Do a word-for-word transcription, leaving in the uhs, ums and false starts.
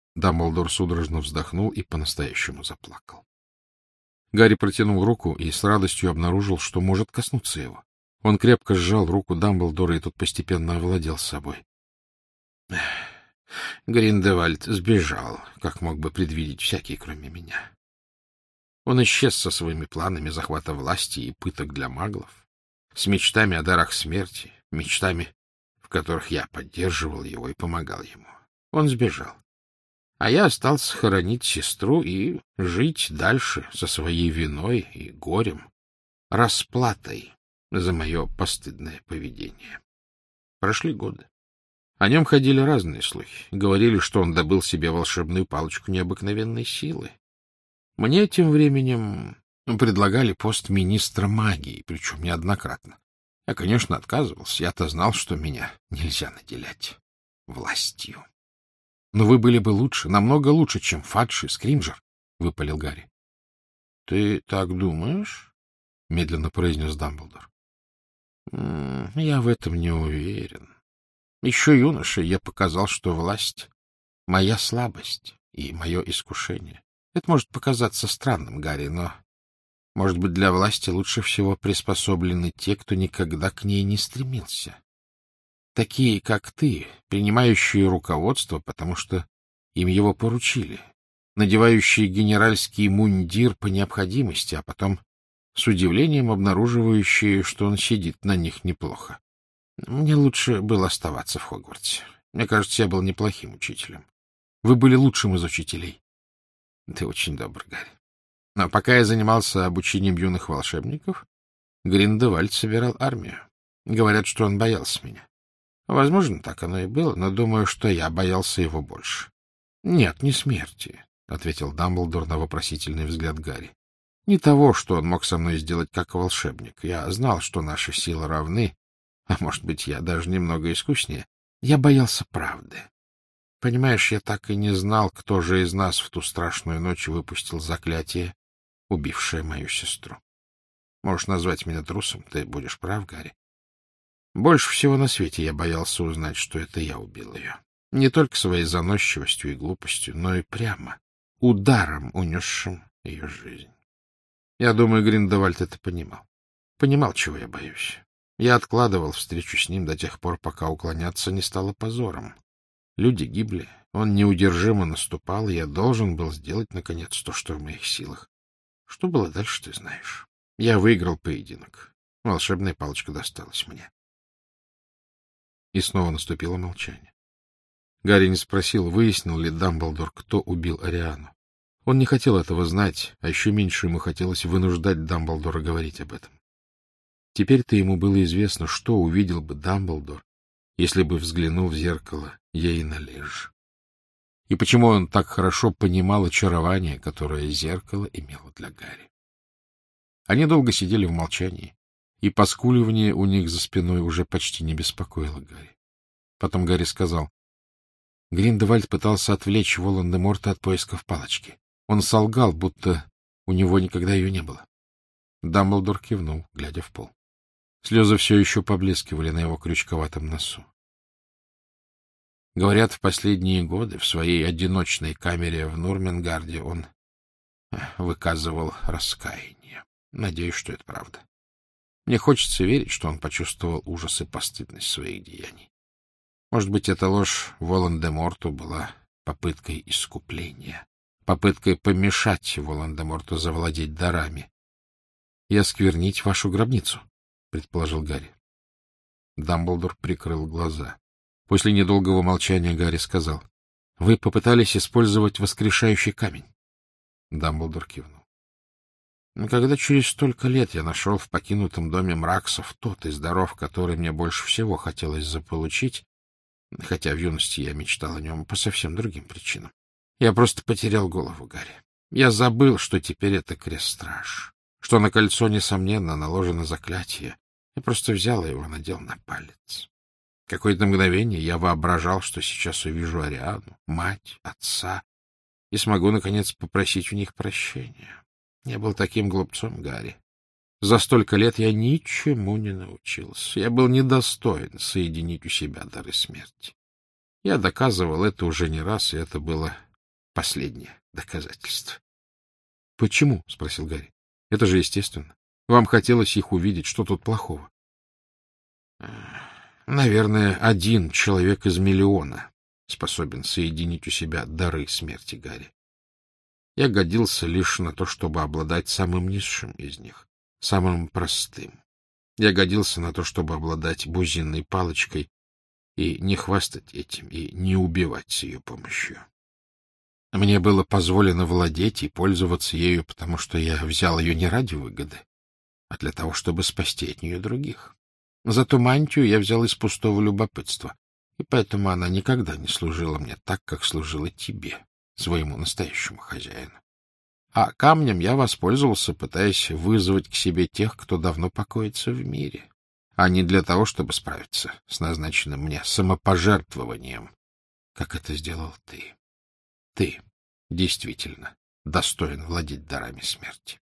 Дамблдор судорожно вздохнул и по-настоящему заплакал. Гарри протянул руку и с радостью обнаружил, что может коснуться его. Он крепко сжал руку Дамблдора, и тот постепенно овладел собой. Гриндевальд сбежал, как мог бы предвидеть всякий, кроме меня. Он исчез со своими планами захвата власти и пыток для маглов, с мечтами о дарах смерти, мечтами, в которых я поддерживал его и помогал ему. Он сбежал. А я остался хоронить сестру и жить дальше со своей виной и горем, расплатой за мое постыдное поведение. Прошли годы. О нем ходили разные слухи. Говорили, что он добыл себе волшебную палочку необыкновенной силы. Мне тем временем предлагали пост министра магии, причем неоднократно. Я, конечно, отказывался. Я-то знал, что меня нельзя наделять властью. — Но вы были бы лучше, намного лучше, чем Фадж и Скримджер, — выпалил Гарри. — Ты так думаешь? — медленно произнес Дамблдор. — Я в этом не уверен. Еще юношей я показал, что власть — моя слабость и мое искушение. Это может показаться странным, Гарри, но, может быть, для власти лучше всего приспособлены те, кто никогда к ней не стремился. Такие, как ты, принимающие руководство, потому что им его поручили, надевающие генеральский мундир по необходимости, а потом с удивлением обнаруживающие, что он сидит на них неплохо. Мне лучше было оставаться в Хогвартсе. Мне кажется, я был неплохим учителем. Вы были лучшим из учителей. Ты очень добр, Гарри. Но пока я занимался обучением юных волшебников, Гриндевальд собирал армию. Говорят, что он боялся меня. Возможно, так оно и было, но думаю, что я боялся его больше. — Нет, не смерти, — ответил Дамблдор на вопросительный взгляд Гарри. — Не того, что он мог со мной сделать как волшебник. Я знал, что наши силы равны, а может быть, я даже немного искуснее. Я боялся правды. Понимаешь, я так и не знал, кто же из нас в ту страшную ночь выпустил заклятие, убившее мою сестру. Можешь назвать меня трусом, ты будешь прав, Гарри. Больше всего на свете я боялся узнать, что это я убил ее. Не только своей заносчивостью и глупостью, но и прямо, ударом, унесшим ее жизнь. Я думаю, Гриндевальд это понимал. Понимал, чего я боюсь. Я откладывал встречу с ним до тех пор, пока уклоняться не стало позором. Люди гибли, он неудержимо наступал, и я должен был сделать, наконец, то, что в моих силах. Что было дальше, ты знаешь. Я выиграл поединок. Волшебная палочка досталась мне. И снова наступило молчание. Гарри не спросил, выяснил ли Дамблдор, кто убил Ариану. Он не хотел этого знать, а еще меньше ему хотелось вынуждать Дамблдора говорить об этом. Теперь-то ему было известно, что увидел бы Дамблдор, если бы взглянул в зеркало Ейна Лидж. И почему он так хорошо понимал очарование, которое зеркало имело для Гарри. Они долго сидели в молчании, и поскуливание у них за спиной уже почти не беспокоило Гарри. Потом Гарри сказал: — Гриндевальд пытался отвлечь Волан-де-Морта от поисков палочки. Он солгал, будто у него никогда ее не было. Дамблдор кивнул, глядя в пол. Слезы все еще поблескивали на его крючковатом носу. Говорят, в последние годы в своей одиночной камере в Нурмингарде он выказывал раскаяние. Надеюсь, что это правда. Мне хочется верить, что он почувствовал ужас и постыдность своих деяний. Может быть, эта ложь Волан-де-Морту была попыткой искупления, попыткой помешать Волан-де-Морту завладеть дарами. — И осквернить вашу гробницу, — предположил Гарри. Дамблдор прикрыл глаза. После недолгого молчания Гарри сказал: — Вы попытались использовать воскрешающий камень. Дамблдор кивнул. Когда через столько лет я нашел в покинутом доме Мраксов тот из даров, который мне больше всего хотелось заполучить, хотя в юности я мечтал о нем по совсем другим причинам, я просто потерял голову, Гарри. Я забыл, что теперь это крест-страж, что на кольцо, несомненно, наложено заклятие. Я просто взял его и надел на палец. Какое-то мгновение я воображал, что сейчас увижу Ариану, мать, отца, и смогу, наконец, попросить у них прощения. Я был таким глупцом, Гарри. За столько лет я ничему не научился. Я был недостоин соединить у себя дары смерти. Я доказывал это уже не раз, и это было последнее доказательство. — Почему? — спросил Гарри. — Это же естественно. Вам хотелось их увидеть. Что тут плохого? — Наверное, один человек из миллиона способен соединить у себя дары смерти, Гарри. Я годился лишь на то, чтобы обладать самым низшим из них, самым простым. Я годился на то, чтобы обладать бузинной палочкой и не хвастать этим, и не убивать с ее помощью. Мне было позволено владеть и пользоваться ею, потому что я взял ее не ради выгоды, а для того, чтобы спасти от нее других. Зато мантию я взял из пустого любопытства, и поэтому она никогда не служила мне так, как служила тебе, своему настоящему хозяину. А камнем я воспользовался, пытаясь вызвать к себе тех, кто давно покоится в мире, а не для того, чтобы справиться с назначенным мне самопожертвованием, как это сделал ты. Ты действительно достоин владеть дарами смерти.